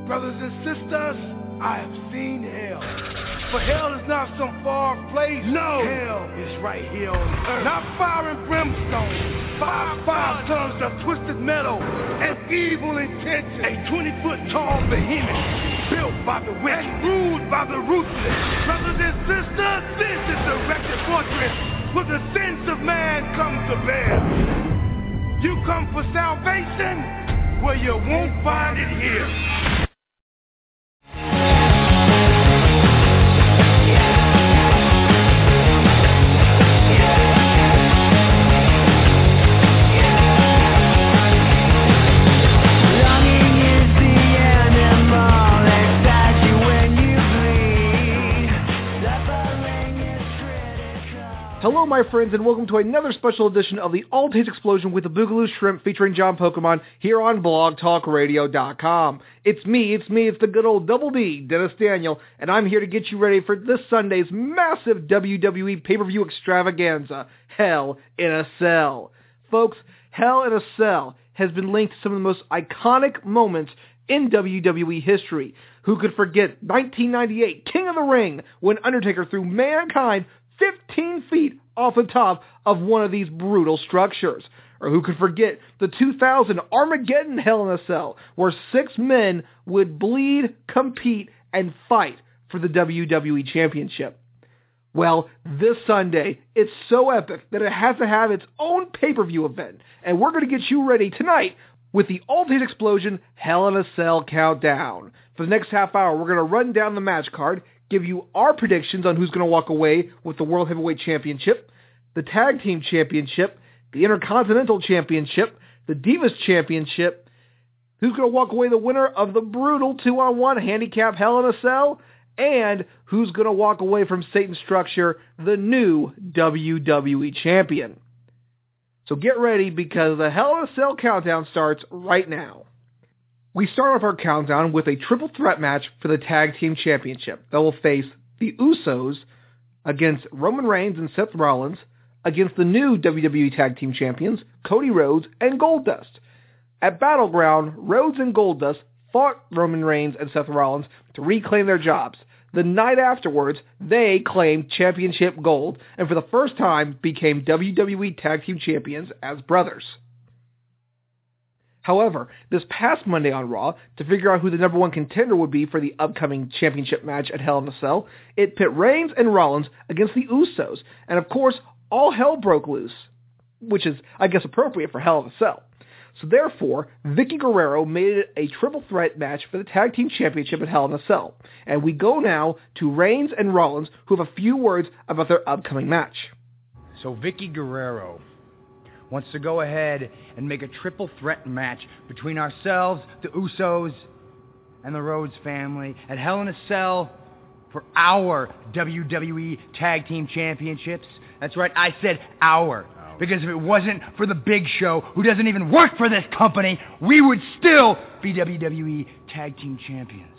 Brothers and sisters, I have seen hell. For hell is not some far place. No, hell is right here on earth. Not fire and brimstone. Five tons of twisted metal and evil intentions. A 20-foot tall behemoth built by the wicked and ruled by the ruthless. Brothers and sisters, this is the wretched fortress where the sins of man come to bear. You come for salvation, well, you won't find it here. Hello, my friends, and welcome to another special edition of the All-Taste Explosion with the Boogaloo Shrimp featuring John Pokemon here on blogtalkradio.com. It's the good old Double D, Dennis Daniel, and I'm here to get you ready for this Sunday's massive WWE pay-per-view extravaganza, Hell in a Cell. Folks, Hell in a Cell has been linked to some of the most iconic moments in WWE history. Who could forget 1998 King of the Ring when Undertaker threw Mankind 15 feet off the top of one of these brutal structures? Or who could forget the 2000 Armageddon Hell in a Cell, where 6 men would bleed, compete, and fight for the WWE Championship? Well, this Sunday, it's so epic that it has to have its own pay-per-view event, and we're going to get you ready tonight with the All-Taste Explosion Hell in a Cell Countdown. For the next half hour, we're going to run down the match card, give you our predictions on who's going to walk away with the World Heavyweight Championship, the Tag Team Championship, the Intercontinental Championship, the Divas Championship, who's going to walk away the winner of the brutal 2-on-1 handicap Hell in a Cell, and who's going to walk away from Satan's Structure, the new WWE Champion. So get ready, because the Hell in a Cell countdown starts right now. We start off our countdown with a triple threat match for the Tag Team Championship that will face the Usos against Roman Reigns and Seth Rollins against the new WWE Tag Team Champions, Cody Rhodes and Goldust. At Battleground, Rhodes and Goldust fought Roman Reigns and Seth Rollins to reclaim their jobs. The night afterwards, they claimed championship gold and for the first time became WWE Tag Team Champions as brothers. However, this past Monday on Raw, to figure out who the number one contender would be for the upcoming championship match at Hell in a Cell, it pit Reigns and Rollins against the Usos. And of course, all hell broke loose, which is, I guess, appropriate for Hell in a Cell. So therefore, Vicky Guerrero made it a triple threat match for the Tag Team Championship at Hell in a Cell. And we go now to Reigns and Rollins, who have a few words about their upcoming match. So Vicky Guerrero wants to go ahead and make a triple threat match between ourselves, the Usos, and the Rhodes family at Hell in a Cell for our WWE Tag Team Championships. That's right, I said our. Because if it wasn't for the Big Show, who doesn't even work for this company, we would still be WWE Tag Team Champions.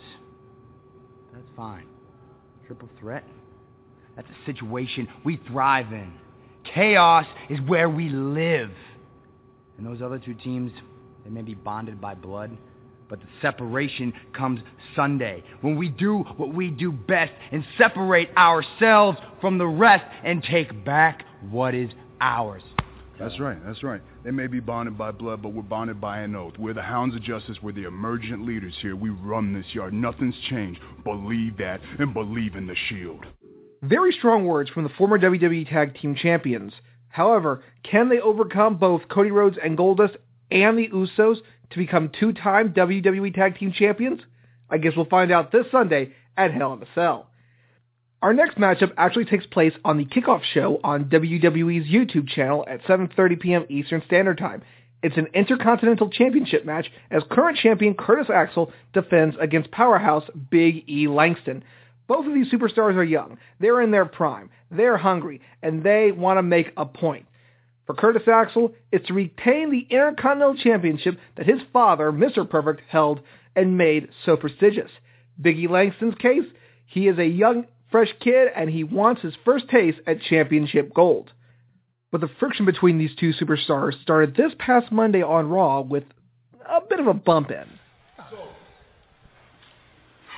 That's fine. Triple threat? That's a situation we thrive in. Chaos is where we live. And those other two teams, they may be bonded by blood, but the separation comes Sunday, when we do what we do best and separate ourselves from the rest and take back what is ours. That's right. They may be bonded by blood, but we're bonded by an oath. We're the Hounds of Justice. We're the emergent leaders here. We run this yard. Nothing's changed. Believe that and believe in the Shield. Very strong words from the former WWE Tag Team Champions. However, can they overcome both Cody Rhodes and Goldust and the Usos to become two-time WWE Tag Team Champions? I guess we'll find out this Sunday at Hell in a Cell. Our next matchup actually takes place on the kickoff show on WWE's YouTube channel at 7:30 p.m. Eastern Standard Time. It's an Intercontinental Championship match as current champion Curtis Axel defends against powerhouse Big E Langston. Both of these superstars are young. They're in their prime. They're hungry, and they want to make a point. For Curtis Axel, it's to retain the Intercontinental Championship that his father, Mr. Perfect, held and made so prestigious. Big E Langston's case, he is a young, fresh kid, and he wants his first taste at championship gold. But the friction between these two superstars started this past Monday on Raw with a bit of a bump in.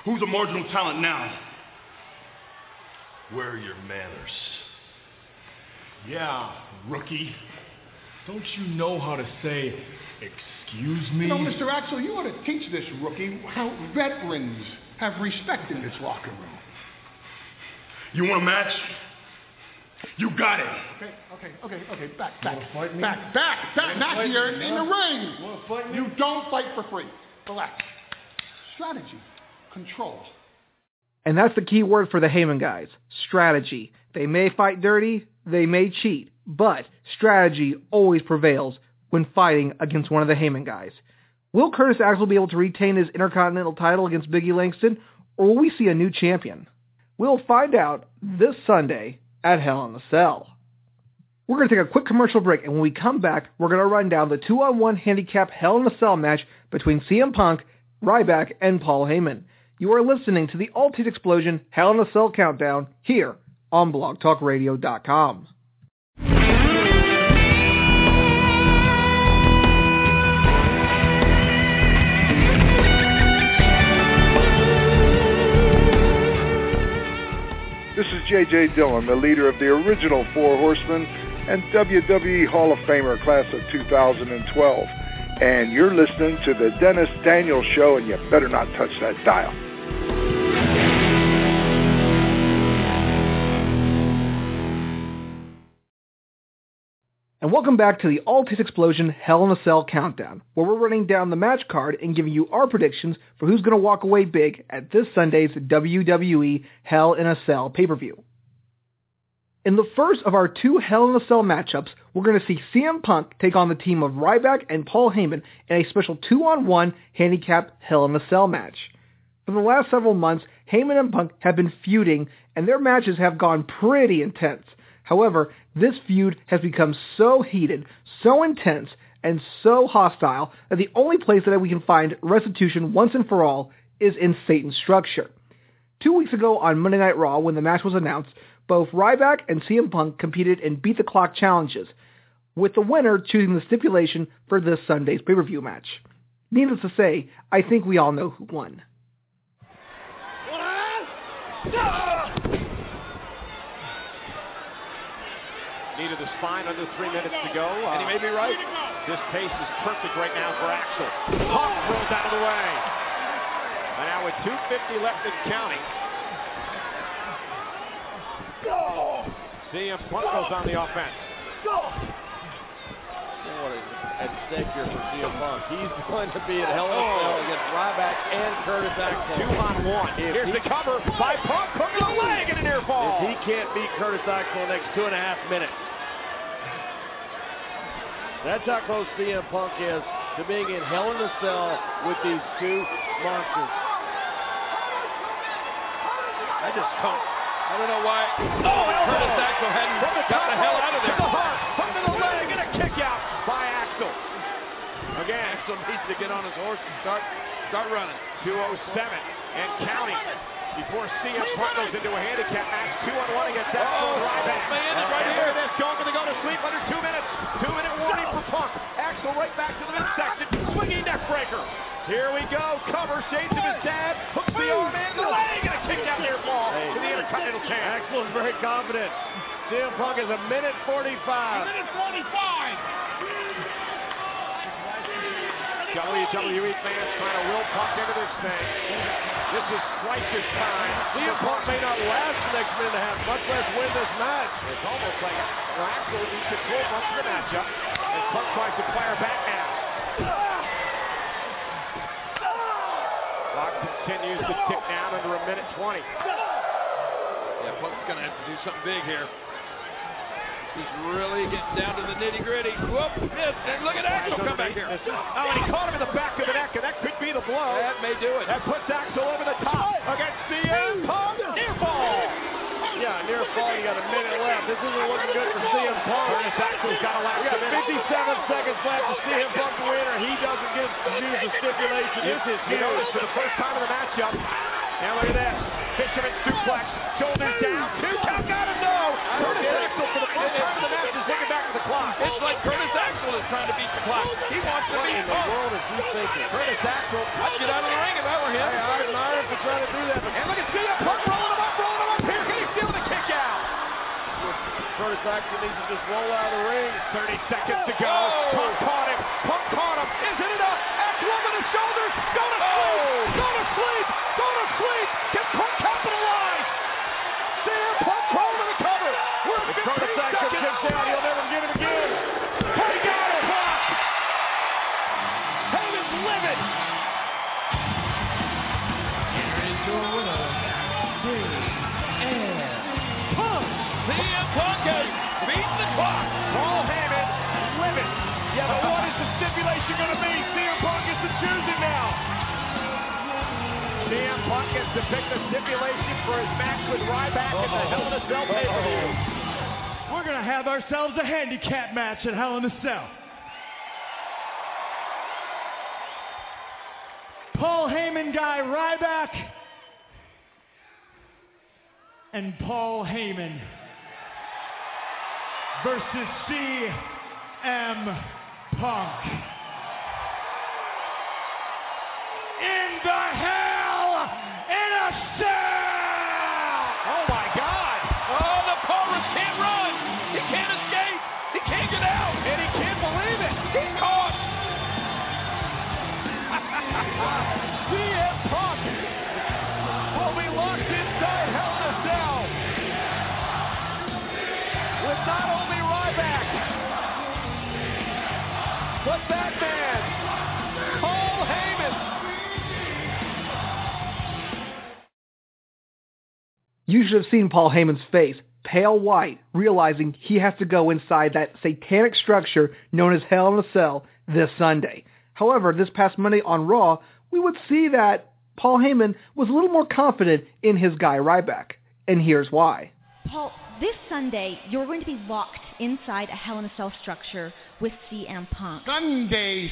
Who's a marginal talent now? Where are your manners? Yeah, rookie. Don't you know how to say, excuse me? You know, Mr. Axel, you ought to teach this rookie how veterans have respect in this locker room. You want a match? You got it. Okay. Back, not here, in the ring. You don't fight for free. Relax. Strategy. Control. And that's the key word for the Heyman guys. Strategy. They may fight dirty, they may cheat, but strategy always prevails when fighting against one of the Heyman guys. Will Curtis Axel be able to retain his Intercontinental title against Biggie Langston, or will we see a new champion? We'll find out this Sunday at Hell in a Cell. We're going to take a quick commercial break, and when we come back, we're going to run down the 2-on-1 handicap Hell in a Cell match between CM Punk, Ryback, and Paul Heyman. You are listening to the All Elite Explosion Hell in a Cell Countdown here on BlogTalkRadio.com. This is J.J. Dillon, the leader of the original Four Horsemen and WWE Hall of Famer class of 2012. And you're listening to the Dennis Daniels Show, and you better not touch that dial. And welcome back to the All Elite Explosion Hell in a Cell Countdown, where we're running down the match card and giving you our predictions for who's going to walk away big at this Sunday's WWE Hell in a Cell pay-per-view. In the first of our two Hell in a Cell matchups, we're going to see CM Punk take on the team of Ryback and Paul Heyman in a special 2-on-1 handicap Hell in a Cell match. For the last several months, Heyman and Punk have been feuding, and their matches have gone pretty intense. However, this feud has become so heated, so intense, and so hostile that the only place that we can find restitution once and for all is in Satan's structure. 2 weeks ago on Monday Night Raw, when the match was announced, both Ryback and CM Punk competed in Beat the Clock challenges, with the winner choosing the stipulation for this Sunday's pay-per-view match. Needless to say, I think we all know who won. Knee to the spine, under 3 minutes to go. And he may be right. This pace is perfect right now for Axel. Punk throws out of the way. And now with 2:50 left and counting. CM Punk goes on the offense. What a stake here for CM Punk. He's going to be at Hell in a Cell against Ryback and Curtis Axel. 2-on-1. Here's the cover by Punk. Hook to the leg and a near fall. If he can't beat Curtis Axel in the next 2.5 minutes. That's how close CM Punk is to being in Hell in a Cell with these two monsters. I don't know why. Curtis Axel hadn't got the hell out of there. To the heart, hook to the leg, and a kick out by Axel. Again, Axel needs to get on his horse and start running. 2:07 and counting before CM Punk goes into a handicap match. 2-on-1 against Axel and Ryback. Right here, this going to go to sleep under 2 minutes. 2-minute warning for Punk. Axel right back to the midsection. Swinging neck breaker. Here we go. Cover, shades of his dad. Hooks the arm in the leg and a kick out near fall to the Intercontinental champ. Axel is very confident. CM Punk is 1:45. WWE fans trying to will Punk into this thing. This is crisis time. CM Punk may not last the next minute and a half, much less win this match. It's almost like Axel needs to control much of the matchup as Punk tries to fire back now. Clock continues to tick down under 1:20. Yeah, Punk's going to have to do something big here. He's really getting down to the nitty-gritty. Whoop, missed, and look at Axel come back here. Oh, and he caught him in the back of the neck, and that could be the blow. That may do it. That puts Axel over the top against CM Punk. Near fall. Yeah, near fall, you got a minute left. This isn't looking good for CM Punk. Curtis Axel's got a last We got 57 seconds left to CM Punk to win, or he doesn't get to use the stipulation. This is huge. For the first time in the matchup. Now look at this. Fisherman suplex. Shoulders down. 2 count. Got him, no. Curtis Axel for the first time in the match is looking back at the clock. It's like Curtis Axel is trying to beat the clock. He wants to beat Punk. What in the world is he thinking? Curtis Axel. I'd get out of the ring if I were him. Iron He's running through that. And look at CM Punk rolling him up here. Can he steal the kick out? Curtis Axel needs to just roll out of the ring. 30 seconds to go. Punk caught him. Is it enough? Axel over the shoulders. Go to sleep. Can Punk capitalize? CM Punk crawled to the cover. We're 15 Curtis Axel kicks out. He'll never get it again. He got it. Blocked. Heyman's livid. Here is your winner, CM Punk. CM Punk has beaten the clock. Paul Heyman livid. Yeah, but what is the stipulation going to be? CM Punk gets to choose it now. CM Punk gets to pick the stipulation for his match with Ryback at the Hell in a Cell pay-per-view. We're going to have ourselves a handicap match at Hell in a Cell. Paul Heyman guy Ryback and Paul Heyman versus CM Punk in the Hell in a Cell! Oh my God! Oh, the Cobras can't run! He can't escape! He can't get out! And he can't believe it! He's caught! CM Punk will be locked inside Hell in a Cell with not only Ryback, but that man, Paul Heyman. You should have seen Paul Heyman's face, pale white, realizing he has to go inside that satanic structure known as Hell in a Cell this Sunday. However, this past Monday on Raw, we would see that Paul Heyman was a little more confident in his guy Ryback. And here's why. Paul, this Sunday, you're going to be locked inside a Hell in a Cell structure with CM Punk. Sunday.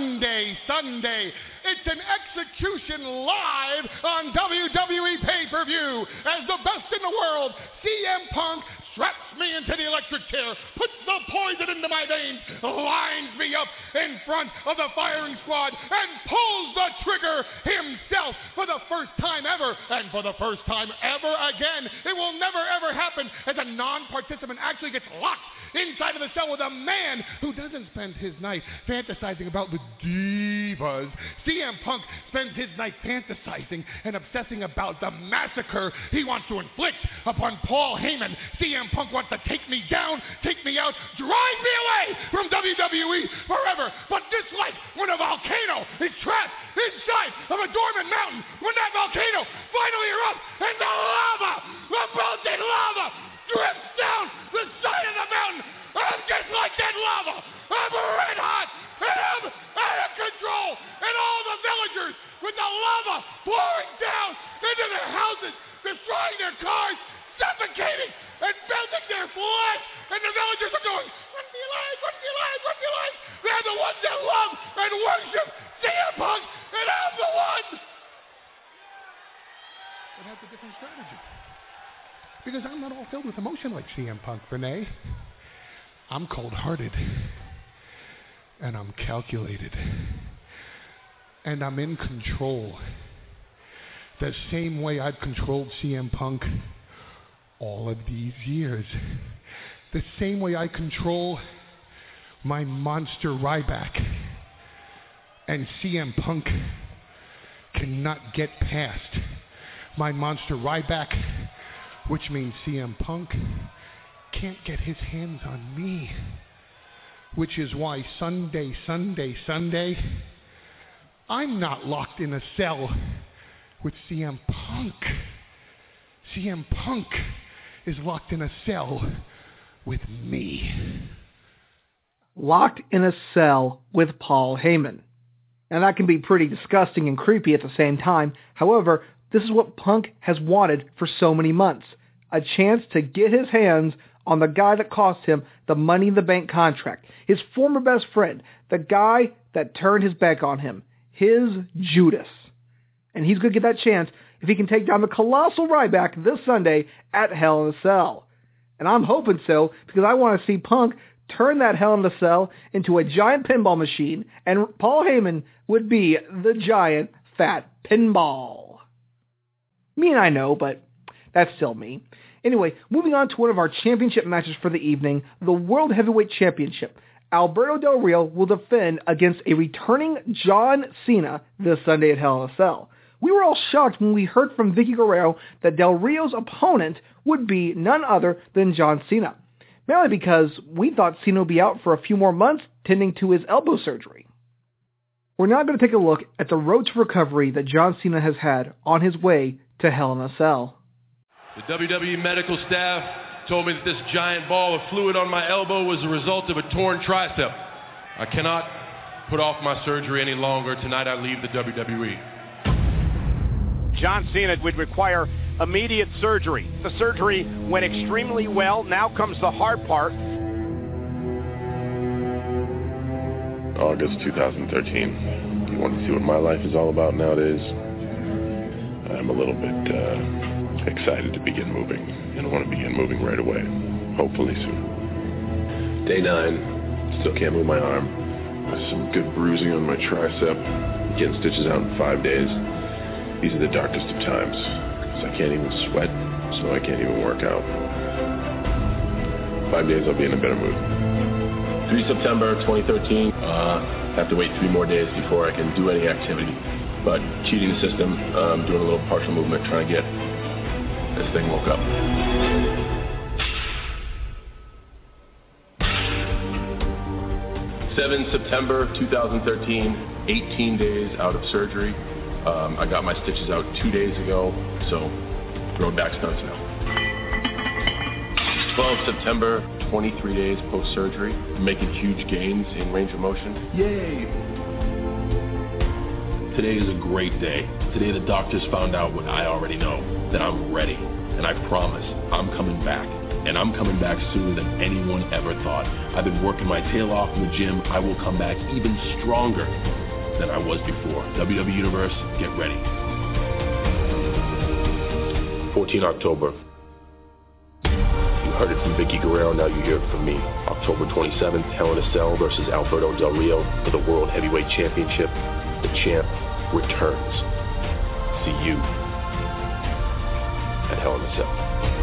It's an execution live on WWE pay-per-view. As the best in the world, CM Punk straps me into the electric chair, puts the poison into my veins, lines me up in front of the firing squad, and pulls the trigger himself for the first time ever. And for the first time ever again, it will never ever happen as a non-participant actually gets locked inside of the cell with a man who doesn't spend his night fantasizing about the divas. CM Punk spends his night fantasizing and obsessing about the massacre he wants to inflict upon Paul Heyman. CM Punk wants to take me down, take me out, drive me away from WWE forever. But just like when a volcano is trapped inside of a dormant mountain, when that volcano finally erupts and the lava, the melted lava, drips down the side of the mountain, I'm just like that lava. I'm red hot, and I'm out of control. And all the villagers with the lava pouring down into their houses, destroying their cars, suffocating and melting their flesh. And the villagers are going, run me alive, run me alive, run me alive. They're the ones that love and worship CM Punk, and I'm the one that has a different strategy. Because I'm not all filled with emotion like CM Punk, Renee. I'm cold-hearted. And I'm calculated. And I'm in control. The same way I've controlled CM Punk all of these years. The same way I control my monster Ryback. And CM Punk cannot get past my monster Ryback, which means CM Punk can't get his hands on me. Which is why Sunday, I'm not locked in a cell with CM Punk. CM Punk is locked in a cell with me. Locked in a cell with Paul Heyman. And that can be pretty disgusting and creepy at the same time. However, this is what Punk has wanted for so many months. A chance to get his hands on the guy that cost him the Money in the Bank contract. His former best friend. The guy that turned his back on him. His Judas. And he's going to get that chance if he can take down the colossal Ryback this Sunday at Hell in a Cell. And I'm hoping so, because I want to see Punk turn that Hell in a Cell into a giant pinball machine, and Paul Heyman would be the giant fat pinball. Me and I know, but that's still me. Anyway, moving on to one of our championship matches for the evening, the World Heavyweight Championship. Alberto Del Rio will defend against a returning John Cena this Sunday at Hell in a Cell. We were all shocked when we heard from Vicky Guerrero that Del Rio's opponent would be none other than John Cena. Mainly because we thought Cena would be out for a few more months tending to his elbow surgery. We're now going to take a look at the road to recovery that John Cena has had on his way to Hell in a Cell. The WWE medical staff told me that this giant ball of fluid on my elbow was a result of a torn tricep. I cannot put off my surgery any longer. Tonight I leave the WWE. John Cena would require immediate surgery. The surgery went extremely well. Now comes the hard part. August 2013. You want to see what my life is all about nowadays? I'm a little bit excited to begin moving, and I want to begin moving right away, hopefully soon. Day 9, still can't move my arm. There's some good bruising on my tricep, getting stitches out in 5 days. These are the darkest of times, because I can't even sweat, so I can't even work out. 5 days I'll be in a better mood. 3 September 2013, have to wait 3 more days before I can do any activity. But cheating the system, doing a little partial movement, trying to get this thing woke up. 7 September 2013, 18 days out of surgery. I got my stitches out 2 days ago, so road back starts now. 12 September, 23 days post-surgery, making huge gains in range of motion. Yay! Today is a great day. Today the doctors found out what I already know, that I'm ready. And I promise I'm coming back. And I'm coming back sooner than anyone ever thought. I've been working my tail off in the gym. I will come back even stronger than I was before. WWE Universe, get ready. 14 October. You heard it from Vicky Guerrero, now you hear it from me. October 27th, Hell in a Cell versus Alberto Del Rio for the World Heavyweight Championship. The champ returns. See you at Hell in a Cell.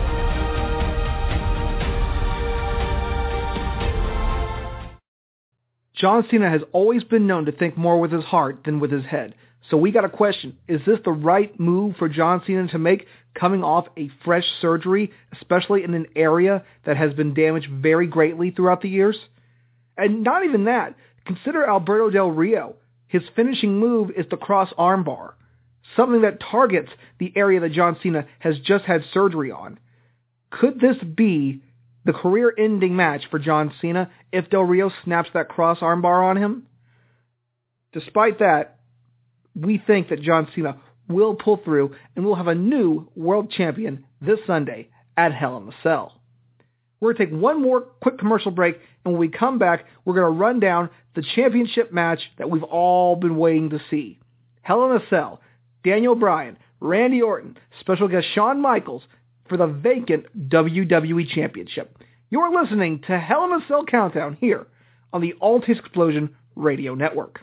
John Cena has always been known to think more with his heart than with his head. So we got a question. Is this the right move for John Cena to make coming off a fresh surgery, especially in an area that has been damaged very greatly throughout the years? And not even that. Consider Alberto Del Rio. His finishing move is the cross armbar, something that targets the area that John Cena has just had surgery on. Could this be the career-ending match for John Cena if Del Rio snaps that cross armbar on him? Despite that, we think that John Cena will pull through and we'll have a new world champion this Sunday at Hell in a Cell. We're going to take one more quick commercial break, and when we come back, we're going to run down the championship match that we've all been waiting to see. Hell in a Cell, Daniel Bryan, Randy Orton, special guest Shawn Michaels for the vacant WWE Championship. You're listening to Hell in a Cell Countdown here on the All Taste Explosion Radio Network.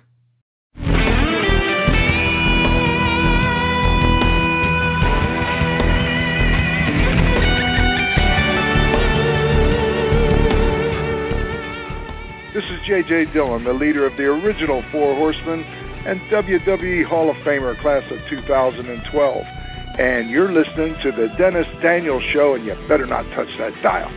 This is J.J. Dillon, the leader of the original Four Horsemen and WWE Hall of Famer class of 2012. And you're listening to the Dennis Daniels Show, and you better not touch that dial.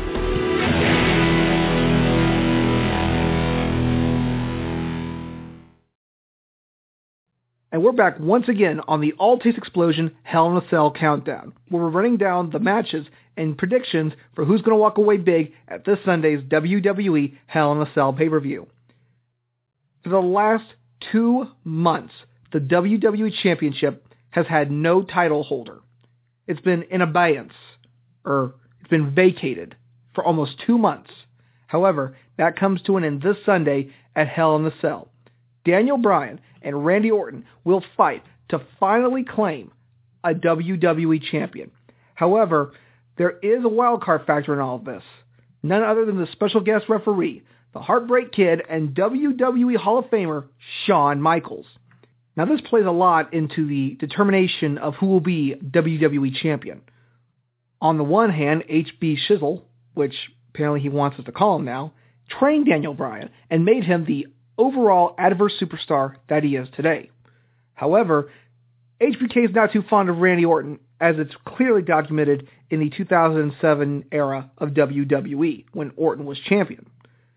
And we're back once again on the All Taste Explosion Hell in a Cell Countdown, where we're running down the matches and predictions for who's going to walk away big at this Sunday's WWE Hell in a Cell pay-per-view. For the last 2 months, the WWE Championship has had no title holder. It's been in abeyance, or it's been vacated for almost 2 months. However, that comes to an end this Sunday at Hell in a Cell. Daniel Bryan and Randy Orton will fight to finally claim a WWE champion. However, there is a wild card factor in all of this. None other than the special guest referee, the Heartbreak Kid, and WWE Hall of Famer Shawn Michaels. Now this plays a lot into the determination of who will be WWE Champion. On the one hand, HB Shizzle, which apparently he wants us to call him now, trained Daniel Bryan and made him the overall adverse superstar that he is today. However, HBK is not too fond of Randy Orton, as it's clearly documented in the 2007 era of WWE when Orton was champion.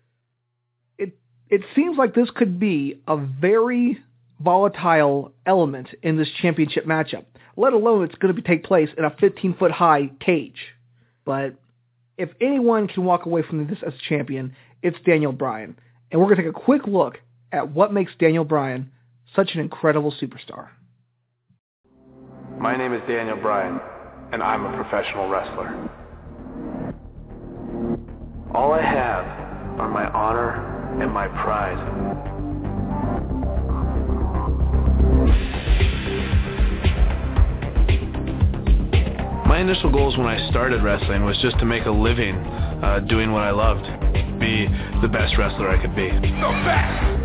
It seems like this could be a very volatile element in this championship matchup, let alone it's going to take place in a 15-foot high cage. But if anyone can walk away from this as champion, it's Daniel Bryan. And we're going to take a quick look at what makes Daniel Bryan such an incredible superstar. My name is Daniel Bryan, and I'm a professional wrestler. All I have are my honor and my pride. My initial goals when I started wrestling was just to make a living doing what I loved, be the best wrestler I could be. So fast!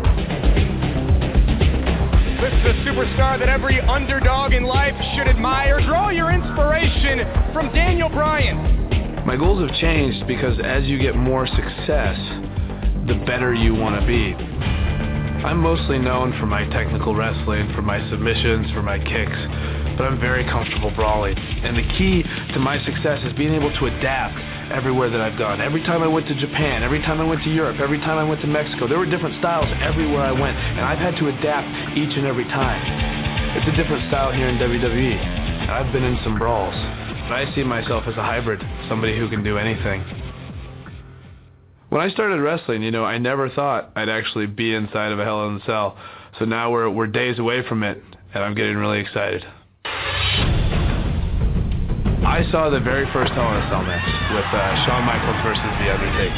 This is a superstar that every underdog in life should admire. Draw your inspiration from Daniel Bryan. My goals have changed because as you get more success, the better you want to be. I'm mostly known for my technical wrestling, for my submissions, for my kicks, but I'm very comfortable brawling. And the key to my success is being able to adapt everywhere that I've gone. Every time I went to Japan, every time I went to Europe, every time I went to Mexico, there were different styles everywhere I went, and I've had to adapt each and every time. It's a different style here in WWE, and I've been in some brawls, but I see myself as a hybrid, somebody who can do anything. When I started wrestling, I never thought I'd actually be inside of a Hell in a Cell, so now we're days away from it, and I'm getting really excited. I saw the very first Hell in a Cell match with Shawn Michaels versus The Undertaker,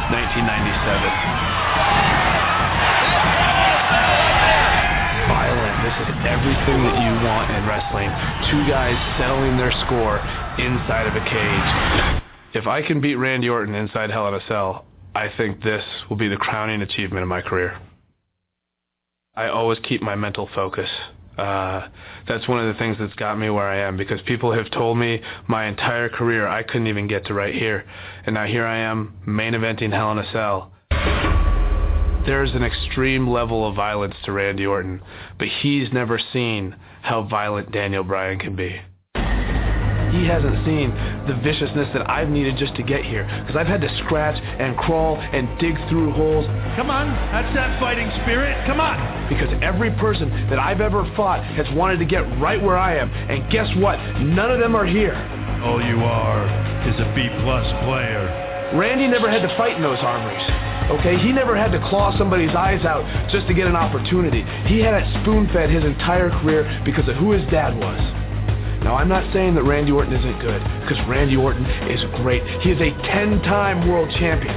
1997. Violent. This is everything that you want in wrestling. Two guys settling their score inside of a cage. If I can beat Randy Orton inside Hell in a Cell, I think this will be the crowning achievement of my career. I always keep my mental focus. That's one of the things that's got me where I am, because people have told me my entire career I couldn't even get to right here. And now here I am, main eventing Hell in a Cell. There's an extreme level of violence to Randy Orton, but he's never seen how violent Daniel Bryan can be. He hasn't seen the viciousness that I've needed just to get here, because I've had to scratch and crawl and dig through holes. Come on, that's that fighting spirit, come on! Because every person that I've ever fought has wanted to get right where I am, and guess what? None of them are here. All you are is a B-plus player. Randy never had to fight in those armories, okay? He never had to claw somebody's eyes out just to get an opportunity. He had it spoon-fed his entire career because of who his dad was. Now, I'm not saying that Randy Orton isn't good, because Randy Orton is great. He is a 10-time world champion.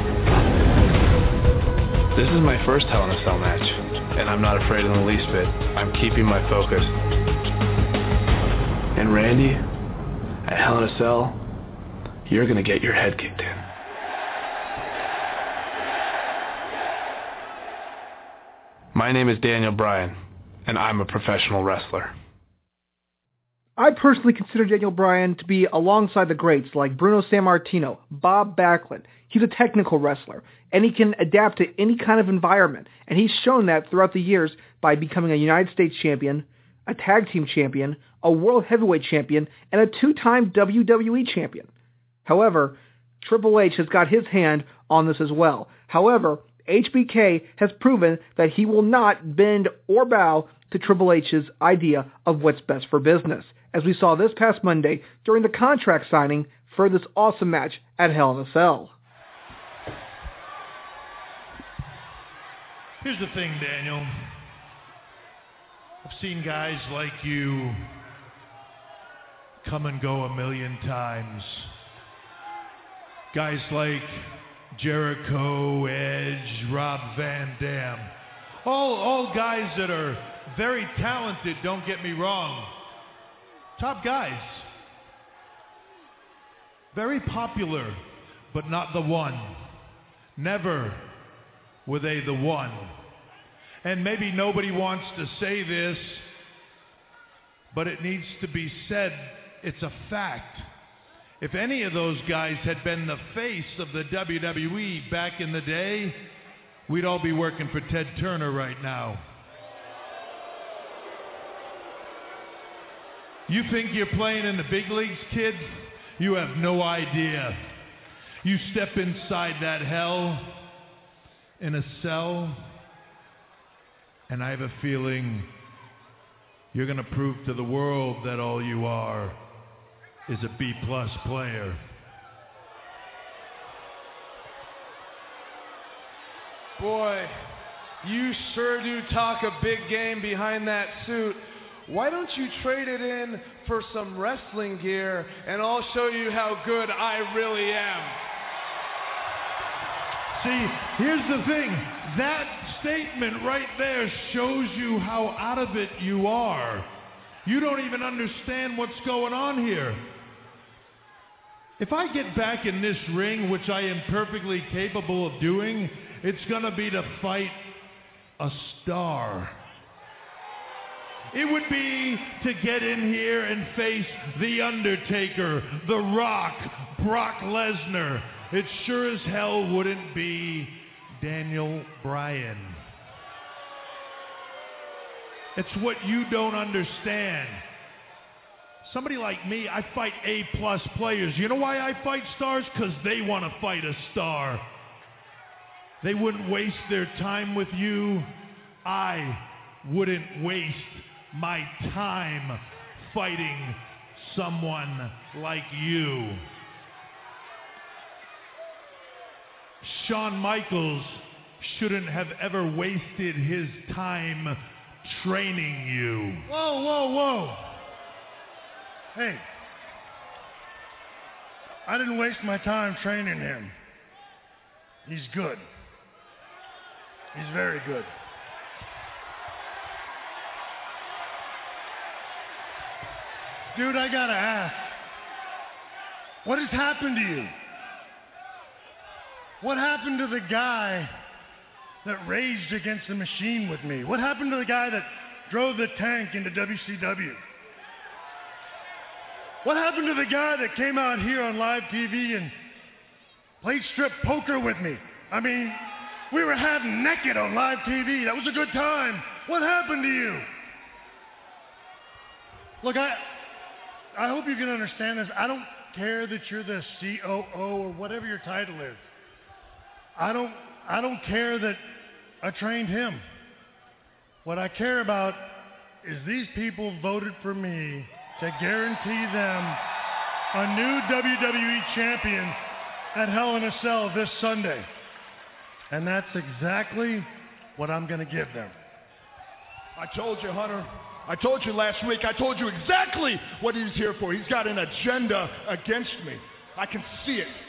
This is my first Hell in a Cell match, and I'm not afraid in the least bit. I'm keeping my focus. And Randy, at Hell in a Cell, you're going to get your head kicked in. My name is Daniel Bryan, and I'm a professional wrestler. I personally consider Daniel Bryan to be alongside the greats like Bruno Sammartino, Bob Backlund. He's a technical wrestler, and he can adapt to any kind of environment, and he's shown that throughout the years by becoming a United States champion, a tag team champion, a world heavyweight champion, and a 2-time WWE champion. However, Triple H has got his hand on this as well. However, HBK has proven that he will not bend or bow to Triple H's idea of what's best for business, as we saw this past Monday during the contract signing for this awesome match at Hell in a Cell. Here's the thing, Daniel. I've seen guys like you come and go a million times. Guys like Jericho, Edge, Rob Van Dam. All guys that are very talented, don't get me wrong. Top guys. Very popular, but not the one. Never were they the one. And maybe nobody wants to say this, but it needs to be said, it's a fact. If any of those guys had been the face of the WWE back in the day, we'd all be working for Ted Turner right now. You think you're playing in the big leagues, kid? You have no idea. You step inside that hell in a cell, and I have a feeling you're going to prove to the world that all you are is a B-plus player. Boy, you sure do talk a big game behind that suit. Why don't you trade it in for some wrestling gear, and I'll show you how good I really am. See, here's the thing. That statement right there shows you how out of it you are. You don't even understand what's going on here. If I get back in this ring, which I am perfectly capable of doing, it's going to be to fight a star. It would be to get in here and face The Undertaker, The Rock, Brock Lesnar. It sure as hell wouldn't be Daniel Bryan. It's what you don't understand. Somebody like me, I fight A-plus players. You know why I fight stars? Because they want to fight a star. They wouldn't waste their time with you. I wouldn't waste my time fighting someone like you. Shawn Michaels shouldn't have ever wasted his time training you. Whoa, whoa, whoa. Hey, I didn't waste my time training him. He's good. He's very good. Dude, I gotta ask, what has happened to you? What happened to the guy that raged against the machine with me? What happened to the guy that drove the tank into WCW? What happened to the guy that came out here on live TV and played strip poker with me? I mean, we were half naked on live TV. That was a good time. What happened to you? Look, I hope you can understand this. I don't care that you're the COO or whatever your title is. I don't care that I trained him. What I care about is these people voted for me to guarantee them a new WWE champion at Hell in a Cell this Sunday. And that's exactly what I'm going to give them. I told you, Hunter. I told you last week. I told you exactly what he's here for. He's got an agenda against me. I can see it.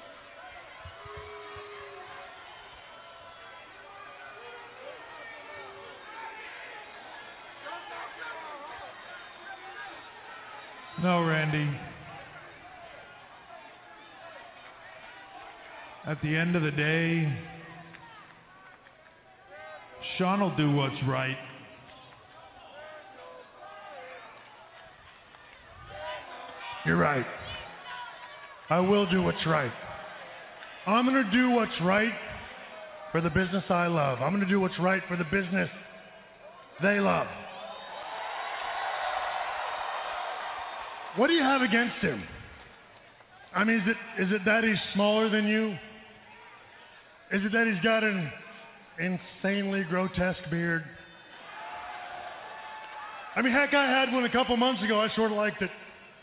No, Randy. At the end of the day, Shawn will do what's right. You're right. I will do what's right. I'm going to do what's right for the business I love. I'm going to do what's right for the business they love. What do you have against him? I mean, is it that he's smaller than you? Is it that he's got an insanely grotesque beard? I mean, heck, I had one a couple months ago. I sort of liked it.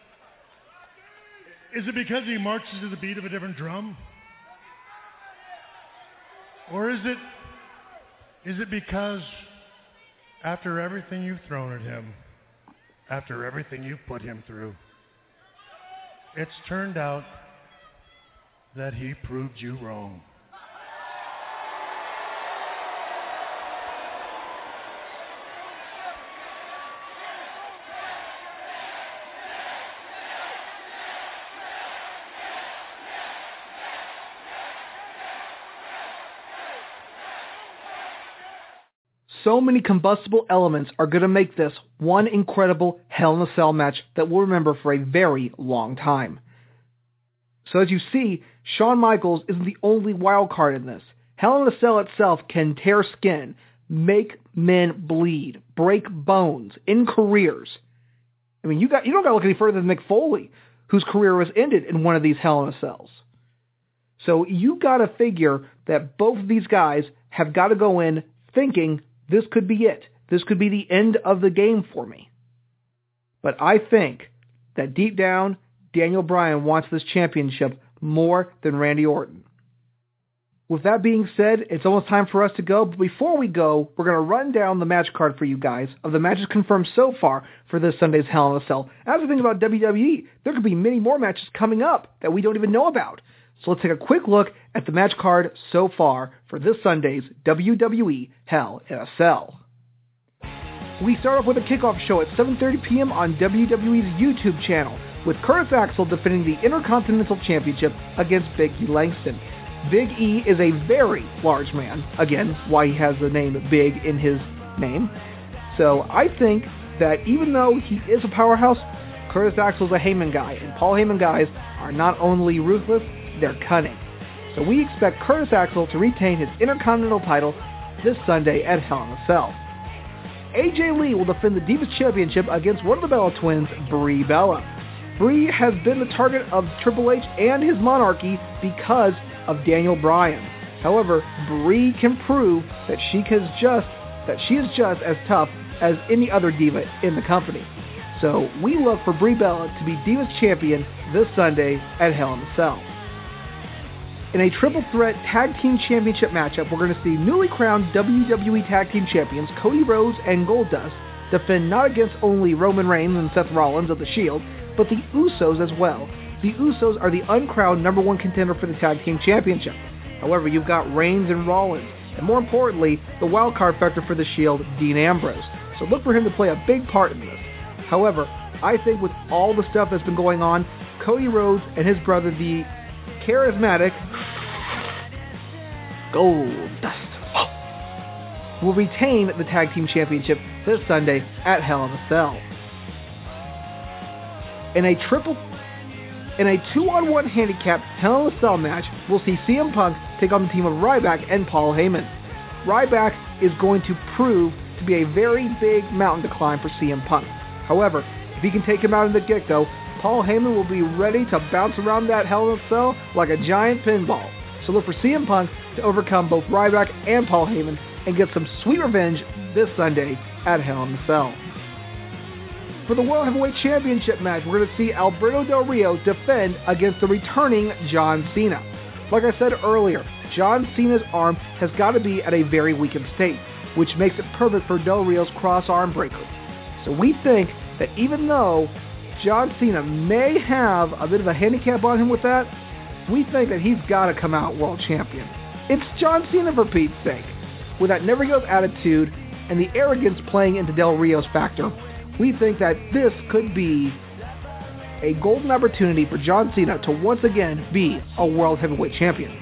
Is it because he marches to the beat of a different drum? Or is it because after everything you've thrown at him, after everything you've put him through, it's turned out that he proved you wrong? so many combustible elements are going to make this one incredible Hell in a Cell match that we'll remember for a very long time. So as you see, Shawn Michaels isn't the only wild card in this. Hell in a Cell itself can tear skin, make men bleed, break bones, end careers. I mean, you don't got to look any further than Mick Foley, whose career was ended in one of these Hell in a Cells. So you got to figure that both of these guys have got to go in thinking this could be it. This could be the end of the game for me. But I think that deep down, Daniel Bryan wants this championship more than Randy Orton. With that being said, it's almost time for us to go. But before we go, we're going to run down the match card for you guys of the matches confirmed so far for this Sunday's Hell in a Cell. As we think about WWE, there could be many more matches coming up that we don't even know about. So let's take a quick look at the match card so far for this Sunday's WWE Hell in a Cell. We start off with a kickoff show at 7:30 p.m. on WWE's YouTube channel, with Curtis Axel defending the Intercontinental Championship against Big E Langston. Big E is a very large man. Again, why he has the name Big in his name. So I think that even though he is a powerhouse, Curtis Axel's a Heyman guy, and Paul Heyman guys are not only ruthless, they're cunning. So we expect Curtis Axel to retain his Intercontinental title this Sunday at Hell in a Cell. AJ Lee will defend the Divas Championship against one of the Bella Twins, Brie Bella. Brie has been the target of Triple H and his monarchy because of Daniel Bryan. However, Brie can prove that she is just as tough as any other diva in the company. So we look for Brie Bella to be Divas Champion this Sunday at Hell in a Cell. In a triple threat tag team championship matchup, we're going to see newly crowned WWE Tag Team Champions Cody Rhodes and Goldust defend not against only Roman Reigns and Seth Rollins of The Shield, but the Usos as well. The Usos are the uncrowned number one contender for the Tag Team Championship. However, you've got Reigns and Rollins, and more importantly, the wild card factor for The Shield, Dean Ambrose. So look for him to play a big part in this. However, I think with all the stuff that's been going on, Cody Rhodes and his brother, the charismatic Goldust, will retain the Tag Team Championship this Sunday at Hell in a Cell. In a 2-on-1 handicap Hell in a Cell match, we'll see CM Punk take on the team of Ryback and Paul Heyman. Ryback is going to prove to be a very big mountain to climb for CM Punk. However, if he can take him out in the get-go, Paul Heyman will be ready to bounce around that Hell in a Cell like a giant pinball. So look for CM Punk to overcome both Ryback and Paul Heyman and get some sweet revenge this Sunday at Hell in a Cell. For the World Heavyweight Championship match, we're going to see Alberto Del Rio defend against the returning John Cena. Like I said earlier, John Cena's arm has got to be at a very weakened state, which makes it perfect for Del Rio's cross arm breaker. So we think that even though John Cena may have a bit of a handicap on him with that, we think that he's got to come out world champion. It's John Cena, for Pete's sake. With that never-give attitude and the arrogance playing into Del Rio's factor, we think that this could be a golden opportunity for John Cena to once again be a World Heavyweight Champion.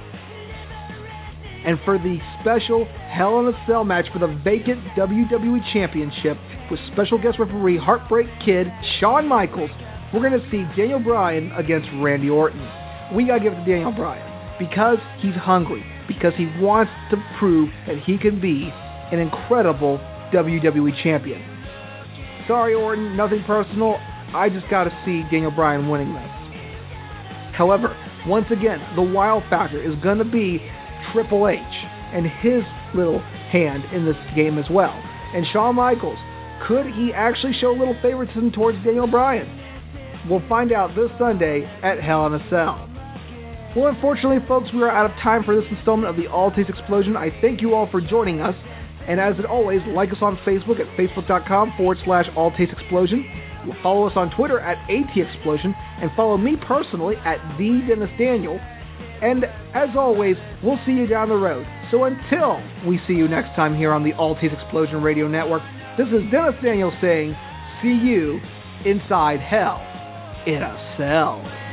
And for the special Hell in a Cell match for the vacant WWE Championship with special guest referee Heartbreak Kid Shawn Michaels, we're going to see Daniel Bryan against Randy Orton. We got to give it to Daniel Bryan because he's hungry, because he wants to prove that he can be an incredible WWE Champion. Sorry, Orton, nothing personal. I just got to see Daniel Bryan winning this. However, once again, the wild factor is going to be Triple H and his little hand in this game as well. And Shawn Michaels, could he actually show a little favoritism towards Daniel Bryan? We'll find out this Sunday at Hell in a Cell. Well, unfortunately, folks, we are out of time for this installment of the All Taste Explosion. I thank you all for joining us. And as always, like us on Facebook at facebook.com/All Taste Explosion. You'll follow us on Twitter at ATExplosion, and follow me personally at TheDennisDaniel. And as always, we'll see you down the road. So until we see you next time here on the All Taste Explosion Radio Network, this is Dennis Daniel saying, see you inside Hell in a Cell.